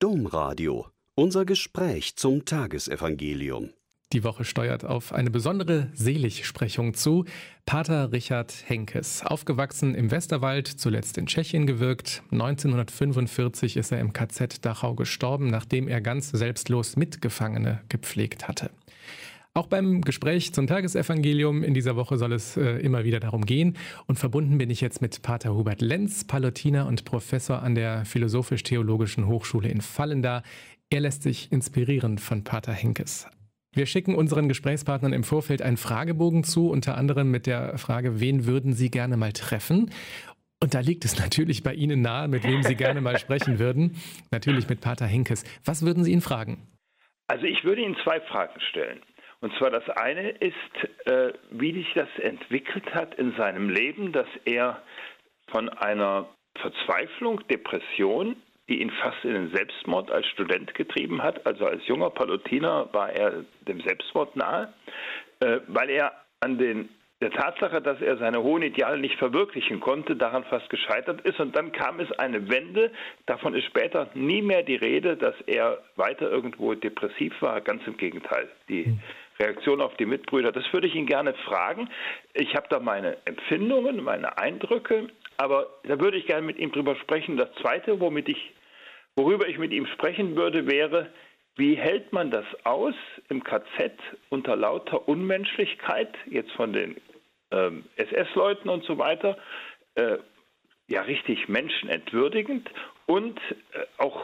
Domradio. Unser Gespräch zum Tagesevangelium. Die Woche steuert auf eine besondere Seligsprechung zu. Pater Richard Henkes, aufgewachsen im Westerwald, zuletzt in Tschechien gewirkt. 1945 ist er im KZ Dachau gestorben, nachdem er ganz selbstlos Mitgefangene gepflegt hatte. Auch beim Gespräch zum Tagesevangelium in dieser Woche soll es immer wieder darum gehen. Und verbunden bin ich jetzt mit Pater Hubert Lenz, Pallottiner und Professor an der Philosophisch-Theologischen Hochschule in Vallendar. Er lässt sich inspirieren von Pater Henkes. Wir schicken unseren Gesprächspartnern im Vorfeld einen Fragebogen zu, unter anderem mit der Frage, wen würden Sie gerne mal treffen? Und da liegt es natürlich bei Ihnen nahe, mit wem Sie gerne mal sprechen würden. Natürlich mit Pater Henkes. Was würden Sie ihn fragen? Also ich würde Ihnen 2 Fragen stellen. Und zwar das eine ist, wie sich das entwickelt hat in seinem Leben, dass er von einer Verzweiflung, Depression, die ihn fast in den Selbstmord als Student getrieben hat, also als junger Pallottiner war er dem Selbstmord nahe, weil er an der Tatsache, dass er seine hohen Ideale nicht verwirklichen konnte, daran fast gescheitert ist. Und dann kam es eine Wende. Davon ist später nie mehr die Rede, dass er weiter irgendwo depressiv war. Ganz im Gegenteil. Die Reaktion auf die Mitbrüder, das würde ich ihn gerne fragen. Ich habe da meine Empfindungen, meine Eindrücke, aber da würde ich gerne mit ihm drüber sprechen. Das Zweite, worüber ich mit ihm sprechen würde, wäre, wie hält man das aus im KZ unter lauter Unmenschlichkeit, jetzt von den SS-Leuten und so weiter, richtig menschenentwürdigend und auch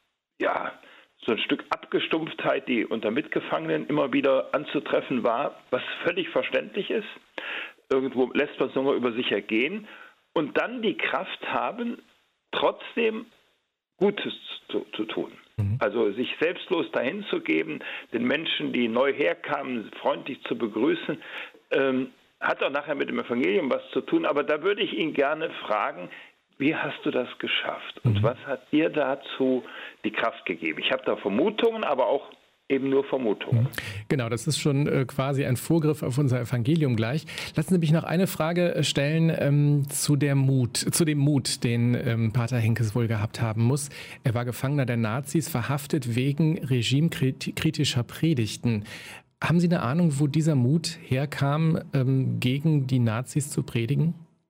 so ein Stück Abgestumpftheit, die unter Mitgefangenen immer wieder anzutreffen war, was völlig verständlich ist. Irgendwo lässt man es nur über sich ergehen und dann die Kraft haben, trotzdem Gutes zu tun. Also sich selbstlos dahin zu geben, den Menschen, die neu herkamen, freundlich zu begrüßen, hat auch nachher mit dem Evangelium was zu tun, aber da würde ich ihn gerne fragen, wie hast du das geschafft und was hat dir dazu die Kraft gegeben? Ich habe da Vermutungen, aber auch eben nur Vermutungen. Genau, das ist schon quasi ein Vorgriff auf unser Evangelium gleich. Lassen Sie mich noch eine Frage stellen zu dem Mut, den Pater Henkes wohl gehabt haben muss. Er war Gefangener der Nazis, verhaftet wegen regimekritischer Predigten. Haben Sie eine Ahnung, wo dieser Mut herkam, gegen die Nazis zu predigen?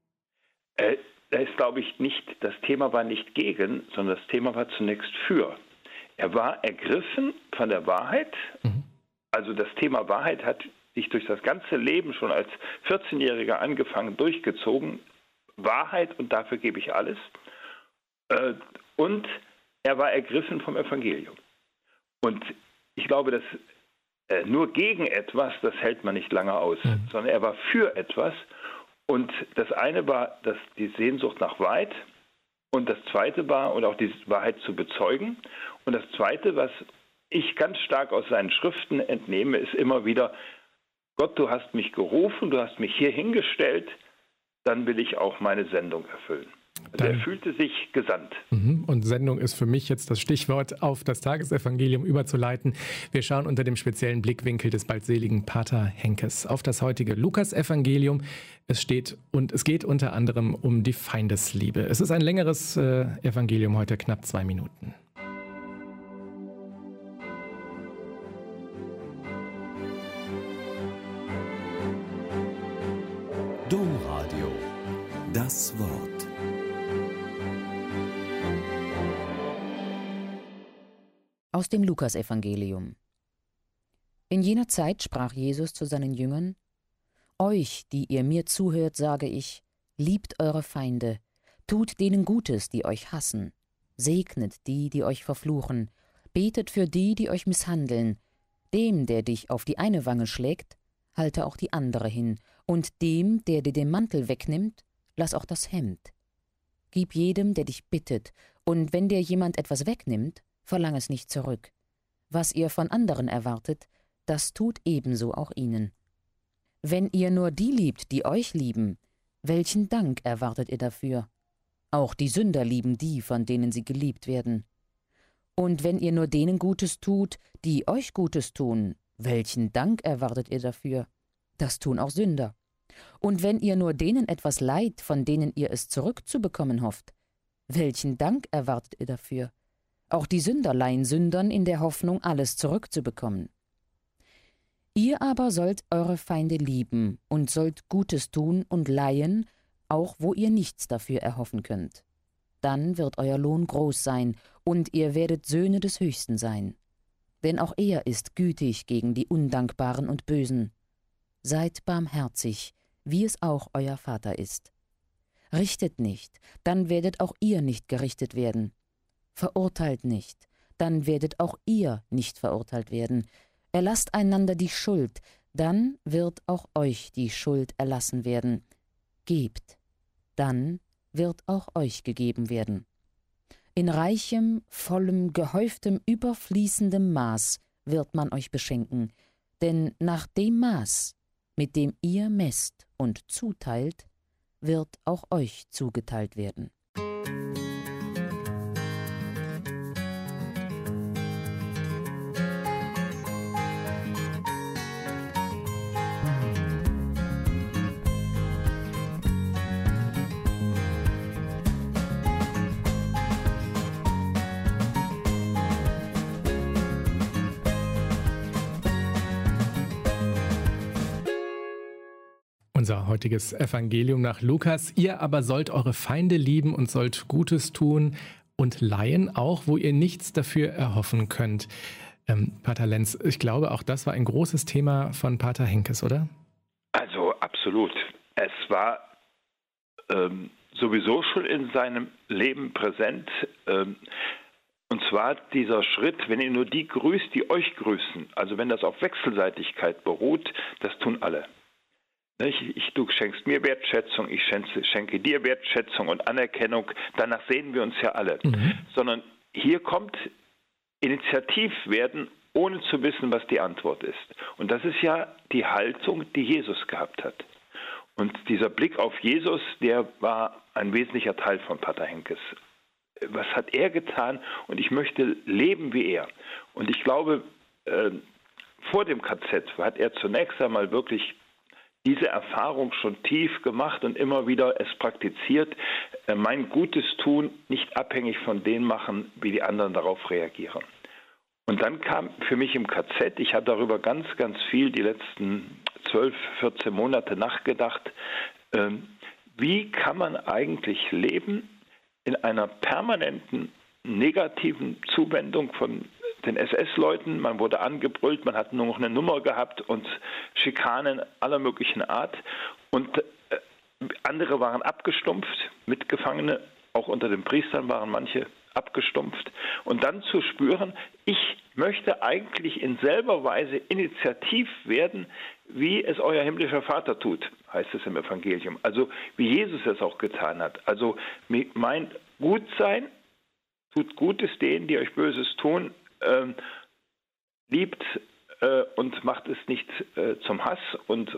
Da ist, glaube ich, das Thema war nicht gegen, sondern das Thema war zunächst für. Er war ergriffen von der Wahrheit. Also das Thema Wahrheit hat sich durch das ganze Leben schon als 14-Jähriger angefangen, durchgezogen. Wahrheit und dafür gebe ich alles. Und er war ergriffen vom Evangelium. Und ich glaube, dass nur gegen etwas, das hält man nicht lange aus, sondern er war für etwas. Und das eine war die Sehnsucht nach Wahrheit. Und das Zweite war, und auch die Wahrheit zu bezeugen. Und das Zweite, was ich ganz stark aus seinen Schriften entnehme, ist immer wieder, Gott, du hast mich gerufen, du hast mich hier hingestellt, dann will ich auch meine Sendung erfüllen. Also er fühlte sich gesandt. Und Sendung ist für mich jetzt das Stichwort, auf das Tagesevangelium überzuleiten. Wir schauen unter dem speziellen Blickwinkel des bald seligen Pater Henkes auf das heutige Lukas-Evangelium. Es geht unter anderem um die Feindesliebe. Es ist ein längeres Evangelium, heute knapp 2 Minuten. Domradio. Das Wort. Aus dem Lukasevangelium. In jener Zeit sprach Jesus zu seinen Jüngern: Euch, die ihr mir zuhört, sage ich, liebt eure Feinde, tut denen Gutes, die euch hassen, segnet die, die euch verfluchen, betet für die, die euch misshandeln, dem, der dich auf die eine Wange schlägt, halte auch die andere hin, und dem, der dir den Mantel wegnimmt, lass auch das Hemd. Gib jedem, der dich bittet, und wenn dir jemand etwas wegnimmt, verlang es nicht zurück. Was ihr von anderen erwartet, das tut ebenso auch ihnen. Wenn ihr nur die liebt, die euch lieben, welchen Dank erwartet ihr dafür? Auch die Sünder lieben die, von denen sie geliebt werden. Und wenn ihr nur denen Gutes tut, die euch Gutes tun, welchen Dank erwartet ihr dafür? Das tun auch Sünder. Und wenn ihr nur denen etwas leiht, von denen ihr es zurückzubekommen hofft, welchen Dank erwartet ihr dafür? Auch die Sünder leihen Sündern in der Hoffnung, alles zurückzubekommen. Ihr aber sollt eure Feinde lieben und sollt Gutes tun und leihen, auch wo ihr nichts dafür erhoffen könnt. Dann wird euer Lohn groß sein, und ihr werdet Söhne des Höchsten sein. Denn auch er ist gütig gegen die Undankbaren und Bösen. Seid barmherzig, wie es auch euer Vater ist. Richtet nicht, dann werdet auch ihr nicht gerichtet werden. Verurteilt nicht, dann werdet auch ihr nicht verurteilt werden. Erlasst einander die Schuld, dann wird auch euch die Schuld erlassen werden. Gebt, dann wird auch euch gegeben werden. In reichem, vollem, gehäuftem, überfließendem Maß wird man euch beschenken, denn nach dem Maß, mit dem ihr messt und zuteilt, wird auch euch zugeteilt werden. Unser heutiges Evangelium nach Lukas. Ihr aber sollt eure Feinde lieben und sollt Gutes tun und leihen, auch wo ihr nichts dafür erhoffen könnt. Pater Lenz, ich glaube, auch das war ein großes Thema von Pater Henkes, oder? Also absolut. Es war sowieso schon in seinem Leben präsent. Und zwar dieser Schritt, wenn ihr nur die grüßt, die euch grüßen. Also wenn das auf Wechselseitigkeit beruht, das tun alle. Du schenkst mir Wertschätzung, ich schenke dir Wertschätzung und Anerkennung, danach sehen wir uns ja alle. Sondern hier kommt Initiativwerden, ohne zu wissen, was die Antwort ist. Und das ist ja die Haltung, die Jesus gehabt hat. Und dieser Blick auf Jesus, der war ein wesentlicher Teil von Pater Henkes. Was hat er getan? Und ich möchte leben wie er. Und ich glaube, vor dem KZ hat er zunächst einmal wirklich diese Erfahrung schon tief gemacht und immer wieder es praktiziert, mein Gutes tun nicht abhängig von dem machen, wie die anderen darauf reagieren. Und dann kam für mich im KZ, ich habe darüber ganz, ganz viel die letzten 12, 14 Monate nachgedacht, wie kann man eigentlich leben in einer permanenten negativen Zuwendung von den SS-Leuten, man wurde angebrüllt, man hat nur noch eine Nummer gehabt und Schikanen aller möglichen Art und andere waren abgestumpft, Mitgefangene, auch unter den Priestern waren manche abgestumpft und dann zu spüren, ich möchte eigentlich in selber Weise initiativ werden, wie es euer himmlischer Vater tut, heißt es im Evangelium, also wie Jesus es auch getan hat, also mein Gutsein, tut Gutes denen, die euch Böses tun, liebt und macht es nicht zum Hass und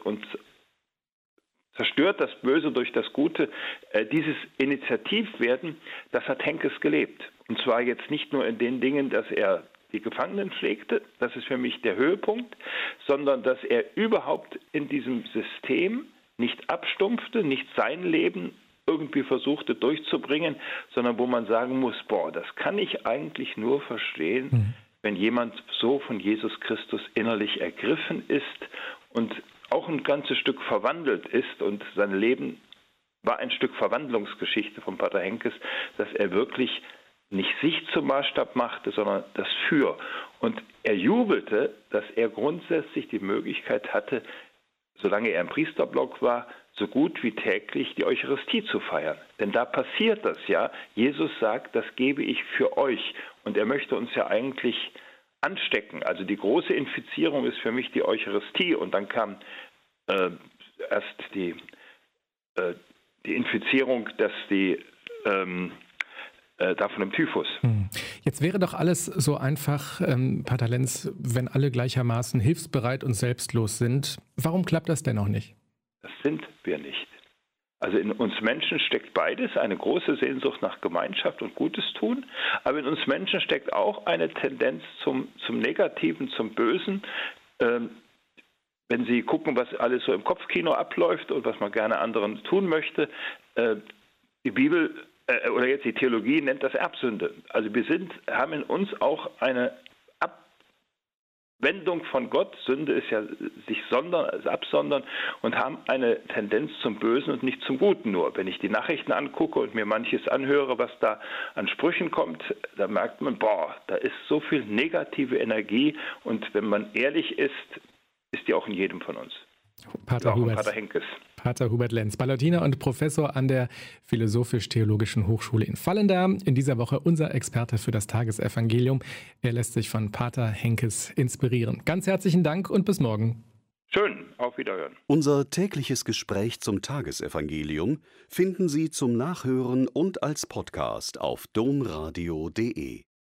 zerstört das Böse durch das Gute. Dieses Initiativwerden, das hat Henkes gelebt. Und zwar jetzt nicht nur in den Dingen, dass er die Gefangenen pflegte, das ist für mich der Höhepunkt, sondern dass er überhaupt in diesem System nicht abstumpfte, nicht sein Leben irgendwie versuchte durchzubringen, sondern wo man sagen muss, das kann ich eigentlich nur verstehen, wenn jemand so von Jesus Christus innerlich ergriffen ist und auch ein ganzes Stück verwandelt ist und sein Leben war ein Stück Verwandlungsgeschichte von Pater Henkes, dass er wirklich nicht sich zum Maßstab machte, sondern das Für. Und er jubelte, dass er grundsätzlich die Möglichkeit hatte, solange er im Priesterblock war, so gut wie täglich die Eucharistie zu feiern. Denn da passiert das ja. Jesus sagt, das gebe ich für euch. Und er möchte uns ja eigentlich anstecken. Also die große Infizierung ist für mich die Eucharistie. Und dann kam erst die Infizierung, dass davon im Typhus. Jetzt wäre doch alles so einfach, Pater Lenz, wenn alle gleichermaßen hilfsbereit und selbstlos sind. Warum klappt das denn noch nicht? Das sind wir nicht. Also in uns Menschen steckt beides, eine große Sehnsucht nach Gemeinschaft und Gutes tun, aber in uns Menschen steckt auch eine Tendenz zum Negativen, zum Bösen. Wenn Sie gucken, was alles so im Kopfkino abläuft und was man gerne anderen tun möchte, die Bibel oder jetzt die Theologie nennt das Erbsünde. Also wir haben in uns auch eine Abwendung von Gott. Sünde ist ja sich absondern und haben eine Tendenz zum Bösen und nicht zum Guten nur. Wenn ich die Nachrichten angucke und mir manches anhöre, was da an Sprüchen kommt, da merkt man, da ist so viel negative Energie und wenn man ehrlich ist die auch in jedem von uns. Pater Henkes. Pater Hubert Lenz, Balladiner und Professor an der Philosophisch-Theologischen Hochschule in Vallendar. In dieser Woche unser Experte für das Tagesevangelium. Er lässt sich von Pater Henkes inspirieren. Ganz herzlichen Dank und bis morgen. Schön, auf Wiederhören. Unser tägliches Gespräch zum Tagesevangelium finden Sie zum Nachhören und als Podcast auf domradio.de.